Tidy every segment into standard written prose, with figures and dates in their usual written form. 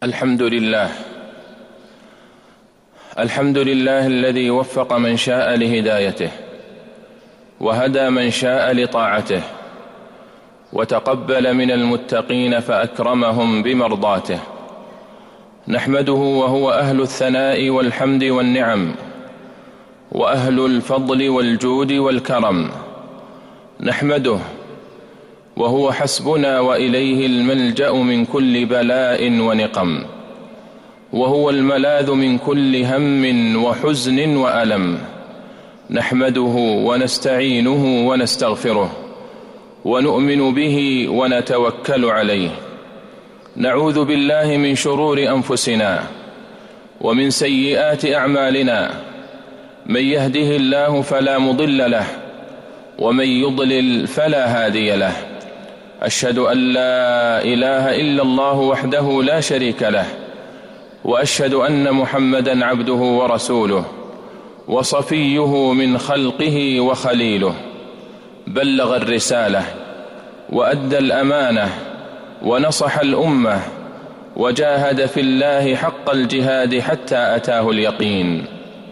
الحمد لله الذي وفق من شاء لهدايته، وهدى من شاء لطاعته، وتقبل من المتقين فأكرمهم بمرضاته. نحمده وهو أهل الثناء والحمد والنعم، وأهل الفضل والجود والكرم. نحمده وهو حسبنا وإليه الملجأ من كل بلاء ونقم، وهو الملاذ من كل هم وحزن وألم. نحمده ونستعينه ونستغفره، ونؤمن به ونتوكل عليه. نعوذ بالله من شرور أنفسنا ومن سيئات أعمالنا، من يهده الله فلا مضل له، ومن يضلل فلا هادي له. أشهد أن لا إله إلا الله وحده لا شريك له، وأشهد أن محمدا عبده ورسوله، وصفيه من خلقه وخليله. بلغ الرسالة وأدى الأمانة ونصح الأمة، وجاهد في الله حق الجهاد حتى أتاه اليقين.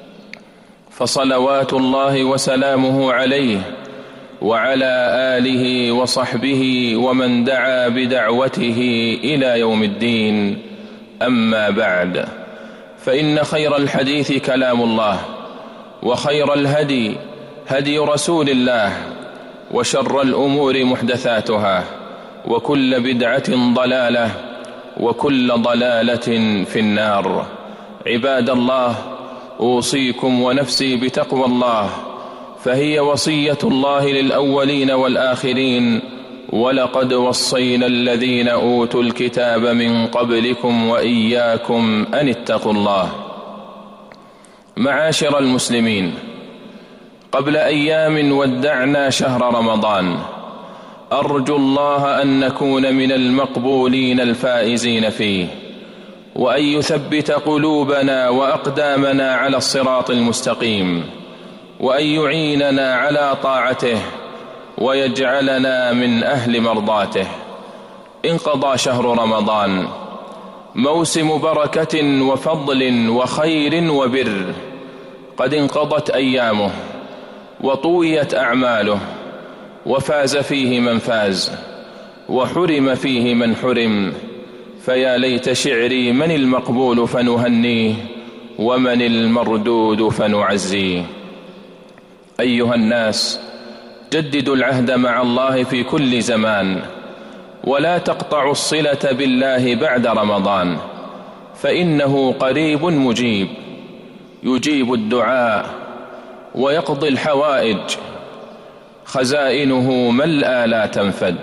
فصلوات الله وسلامه عليه وعلى آله وصحبه ومن دعا بدعوته إلى يوم الدين. أما بعد، فإن خير الحديث كلام الله، وخير الهدي هدي رسول الله، وشر الأمور محدثاتها، وكل بدعة ضلالة، وكل ضلالة في النار. عباد الله، أوصيكم ونفسي بتقوى الله، فهي وصية الله للأولين والآخرين. ولقد وصينا الذين أوتوا الكتاب من قبلكم وإياكم أن اتقوا الله. معاشر المسلمين، قبل أيام ودعنا شهر رمضان. أرجو الله أن نكون من المقبولين الفائزين فيه، وأن يثبت قلوبنا وأقدامنا على الصراط المستقيم، وأن يعيننا على طاعته، ويجعلنا من أهل مرضاته. انقضى شهر رمضان، موسم بركة وفضل وخير وبر. قد انقضت أيامه، وطويت أعماله، وفاز فيه من فاز، وحرم فيه من حرم. فيا ليت شعري من المقبول فنهنيه، ومن المردود فنعزيه. أيها الناس، جددوا العهد مع الله في كل زمان، ولا تقطعوا الصلة بالله بعد رمضان، فإنه قريب مجيب، يجيب الدعاء ويقضي الحوائج. خزائنه ملأى لا تنفد،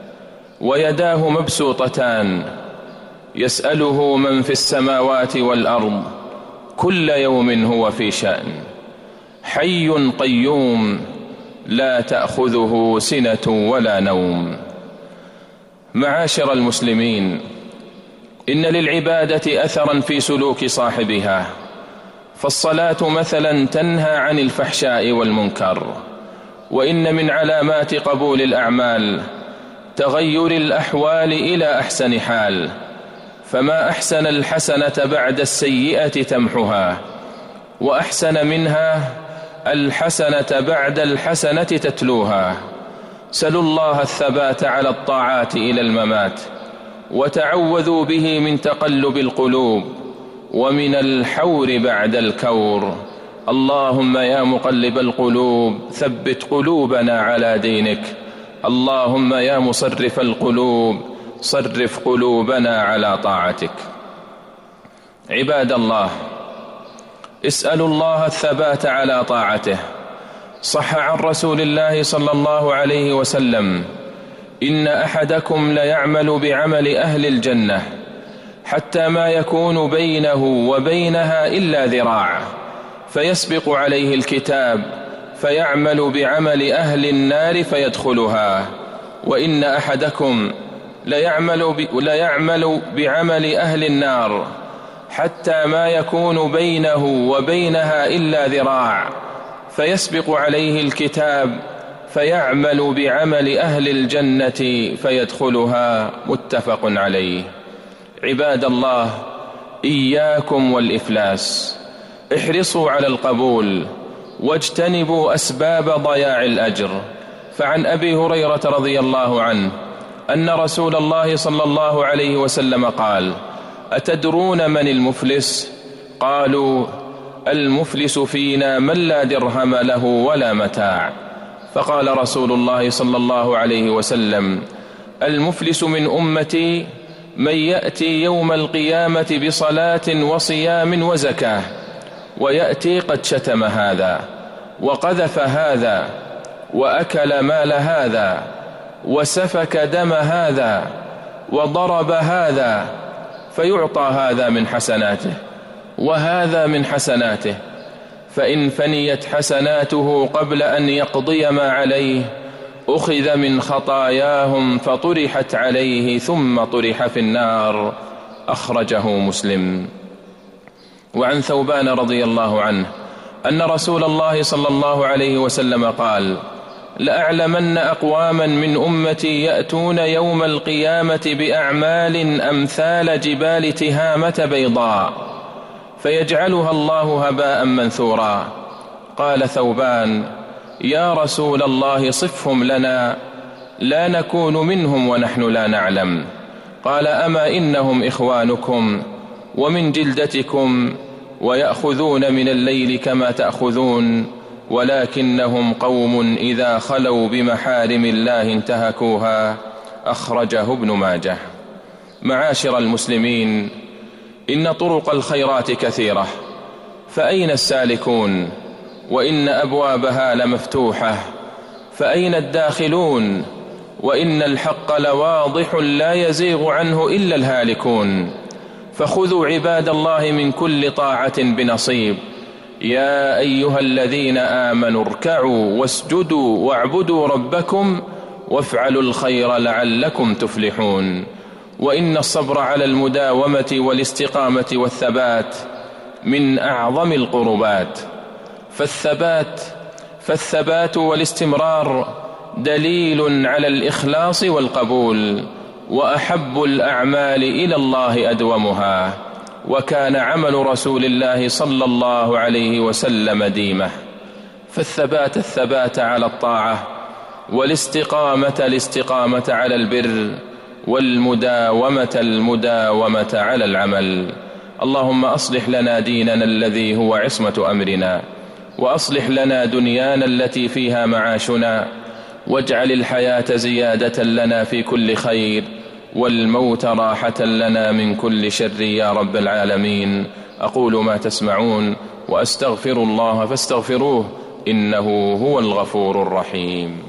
ويداه مبسوطتان، يسأله من في السماوات والأرض، كل يوم هو في شأن. حي قيوم، لا تأخذه سنة ولا نوم. معاشر المسلمين، إن للعبادة أثرا في سلوك صاحبها، فالصلاة مثلا تنهى عن الفحشاء والمنكر. وإن من علامات قبول الأعمال تغير الأحوال إلى أحسن حال، فما أحسن الحسنة بعد السيئة تمحها، وأحسن منها الحسنة بعد الحسنة تتلوها. سلوا الله الثبات على الطاعات إلى الممات، وتعوذوا به من تقلب القلوب ومن الحور بعد الكور. اللهم يا مقلب القلوب ثبت قلوبنا على دينك. اللهم يا مصرف القلوب صرف قلوبنا على طاعتك. عباد الله، اسألوا الله الثبات على طاعته. صح عن رسول الله صلى الله عليه وسلم: إن أحدكم ليعمل بعمل أهل الجنة حتى ما يكون بينه وبينها إلا ذراع، فيسبق عليه الكتاب فيعمل بعمل أهل النار فيدخلها. وإن أحدكم ليعمل بعمل أهل النار حتى ما يكون بينه وبينها إلا ذراع، فيسبق عليه الكتاب فيعمل بعمل أهل الجنة فيدخلها. متفق عليه. عباد الله، إياكم والإفلاس، احرصوا على القبول واجتنبوا أسباب ضياع الأجر. فعن أبي هريرة رضي الله عنه أن رسول الله صلى الله عليه وسلم قال: أتدرون من المفلس؟ قالوا: المفلس فينا من لا درهم له ولا متاع. فقال رسول الله صلى الله عليه وسلم: المفلس من أمتي من يأتي يوم القيامة بصلاة وصيام وزكاة، ويأتي قد شتم هذا وقذف هذا وأكل مال هذا وسفك دم هذا وضرب هذا، فيعطى هذا من حسناته وهذا من حسناته، فإن فنيت حسناته قبل أن يقضي ما عليه أخذ من خطاياهم فطرحت عليه ثم طرح في النار. أخرجه مسلم. وعن ثوبان رضي الله عنه أن رسول الله صلى الله عليه وسلم قال: لأعلمن أقواما من أمتي يأتون يوم القيامة بأعمال أمثال جبال تهامة بيضاء فيجعلها الله هباء منثورا. قال ثوبان: يا رسول الله صفهم لنا لا نكون منهم ونحن لا نعلم. قال: أما إنهم إخوانكم ومن جلدتكم ويأخذون من الليل كما تأخذون، ولكنهم قوم إذا خلوا بمحارم الله انتهكوها. أخرجه ابن ماجه. معاشر المسلمين، إن طرق الخيرات كثيرة، فأين السالكون؟ وإن أبوابها لمفتوحة، فأين الداخلون؟ وإن الحق لواضح لا يزيغ عنه إلا الهالكون. فخذوا عباد الله من كل طاعة بنصيب. يا أيها الذين آمنوا اركعوا واسجدوا واعبدوا ربكم وافعلوا الخير لعلكم تفلحون. وإن الصبر على المداومة والاستقامة والثبات من أعظم القربات، فالثبات والاستمرار دليل على الإخلاص والقبول، وأحب الأعمال إلى الله أدومها، وكان عمل رسول الله صلى الله عليه وسلم ديمه. الثبات على الطاعة، والاستقامة على البر، والمداومة على العمل. اللهم أصلح لنا ديننا الذي هو عصمة أمرنا، وأصلح لنا دنيانا التي فيها معاشنا، واجعل الحياة زيادة لنا في كل خير، والموت راحة لنا من كل شر يا رب العالمين. أقول ما تسمعون وأستغفر الله فاستغفروه إنه هو الغفور الرحيم.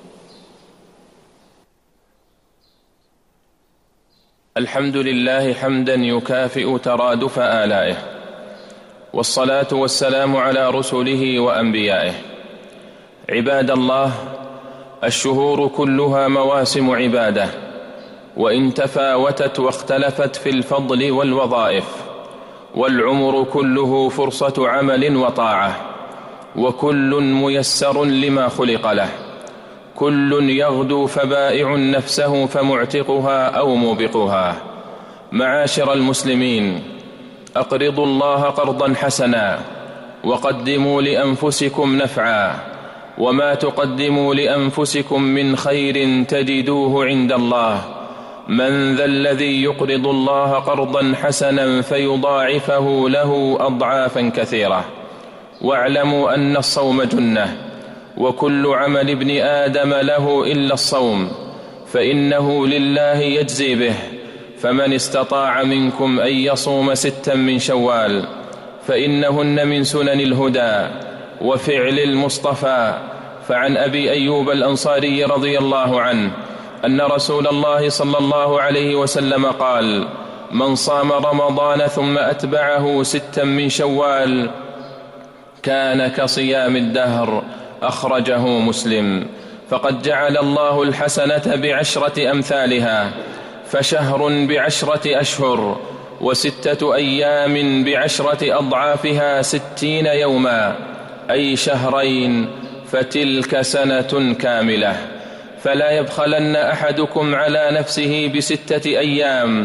الحمد لله حمدا يكافئ ترادف آلائه، والصلاة والسلام على رسله وأنبيائه. عباد الله، الشهور كلها مواسم عبادة، وإن تفاوتت واختلفت في الفضل والوظائف، والعمر كله فرصة عمل وطاعة، وكل ميسر لما خلق له. كل يغدو فبائع نفسه فمعتقها أو موبقها. معاشر المسلمين، أقرضوا الله قرضا حسنا، وقدموا لأنفسكم نفعا، وما تقدموا لأنفسكم من خير تجدوه عند الله. من ذا الذي يقرض الله قرضا حسنا فيضاعفه له أضعافا كثيرة. واعلموا أن الصوم جنة، وكل عمل ابن آدم له إلا الصوم، فإنه لله يجزي به. فمن استطاع منكم أن يصوم 6 من شوال فإنهن من سنن الهدى وفعل المصطفى. فعن أبي أيوب الأنصاري رضي الله عنه أن رسول الله صلى الله عليه وسلم قال: من صام رمضان ثم أتبعه 6 من شوال كان كصيام الدهر. أخرجه مسلم. فقد جعل الله الحسنة ب10 أمثالها، فشهر ب10 أشهر، و6 أيام ب10 أضعافها 60 يوما، أي شهرين، فتلك سنة كاملة. فلا يبخلن أحدكم على نفسه ب6 أيام،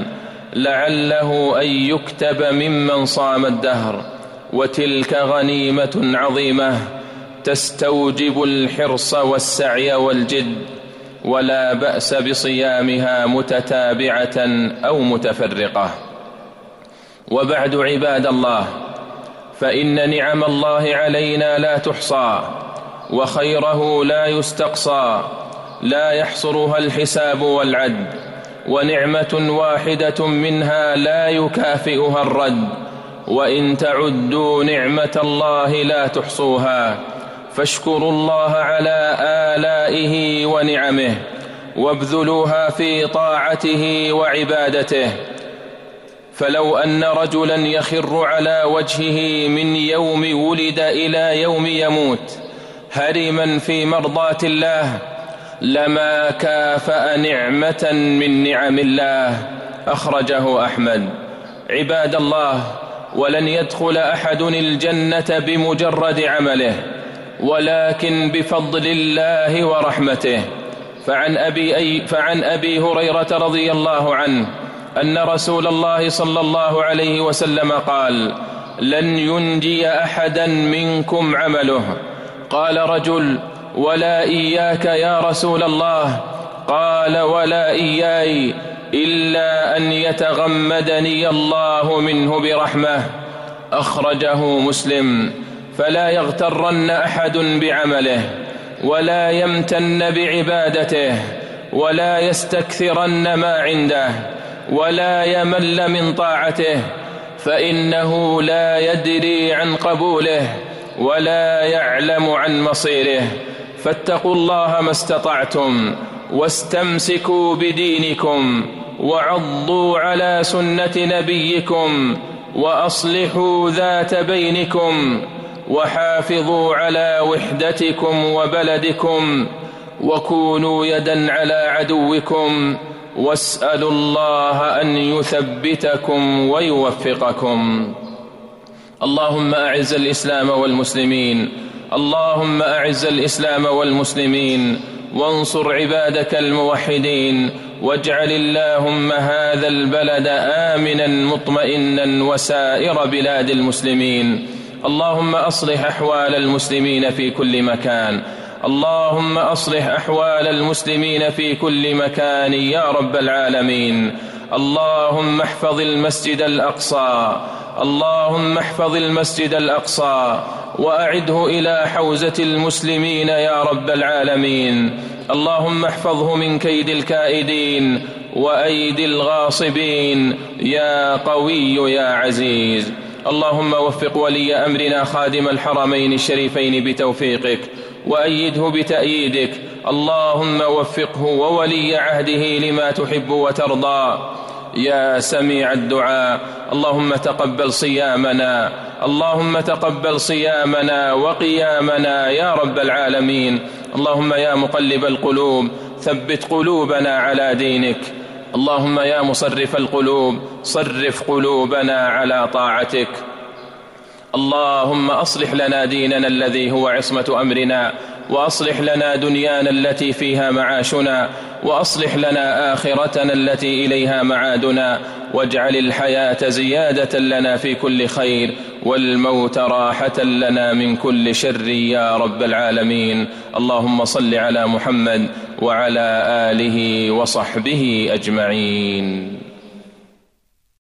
لعله أن يكتب ممن صام الدهر، وتلك غنيمة عظيمة تستوجب الحرص والسعي والجد، ولا بأس بصيامها متتابعة أو متفرقة. وبعد عباد الله، فإن نعم الله علينا لا تحصى، وخيره لا يستقصى، لا يحصرها الحساب والعد، ونعمة واحدة منها لا يكافئها الرد، وإن تعدوا نعمة الله لا تحصوها، فاشكروا الله على آلائه ونعمه، وابذلوها في طاعته وعبادته. فلو أن رجلا يخر على وجهه من يوم ولد إلى يوم يموت هرما في مرضاة الله لما كافأ نعمة من نعم الله. أخرجه أحمد. عباد الله، ولن يدخل أحد الجنة بمجرد عمله، ولكن بفضل الله ورحمته. فعن أبي هريرة رضي الله عنه أن رسول الله صلى الله عليه وسلم قال: لن ينجي أحدا منكم عمله. قال رجل: ولا إياك يا رسول الله؟ قال: ولا إياي، إلا أن يتغمدني الله منه برحمة. أخرجه مسلم. فلا يغترن أحد بعمله، ولا يمتن بعبادته، ولا يستكثرن ما عنده، ولا يمل من طاعته، فإنه لا يدري عن قبوله ولا يعلم عن مصيره. فاتقوا الله ما استطعتم، واستمسكوا بدينكم، وعضوا على سنة نبيكم، وأصلحوا ذات بينكم، وحافظوا على وحدتكم وبلدكم، وكونوا يدا على عدوكم، واسألوا الله أن يثبتكم ويوفقكم. اللهم أعز الإسلام والمسلمين، اللهم أعز الإسلام والمسلمين، وانصر عبادك الموحدين، واجعل اللهم هذا البلد آمنا مطمئنا وسائر بلاد المسلمين. اللهم أصلح أحوال المسلمين في كل مكان، اللهم أصلح أحوال المسلمين في كل مكان يا رب العالمين. اللهم احفظ المسجد الأقصى، اللهم احفظ المسجد الأقصى وأعده إلى حوزة المسلمين يا رب العالمين. اللهم احفظه من كيد الكائدين وأيدي الغاصبين يا قوي يا عزيز. اللهم وفق ولي أمرنا خادم الحرمين الشريفين بتوفيقك، وأيده بتأييدك. اللهم وفقه وولي عهده لما تحب وترضى يا سميع الدعاء. اللهم تقبل صيامنا، اللهم تقبل صيامنا وقيامنا يا رب العالمين. اللهم يا مقلب القلوب ثبت قلوبنا على دينك. اللهم يا مصرف القلوب صرف قلوبنا على طاعتك. اللهم أصلح لنا ديننا الذي هو عصمة أمرنا، وأصلح لنا دنيانا التي فيها معاشنا، وأصلح لنا آخرتنا التي إليها معادنا، واجعل الحياة زيادة لنا في كل خير، والموت راحة لنا من كل شر يا رب العالمين. اللهم صل على محمد وعلى آله وصحبه أجمعين.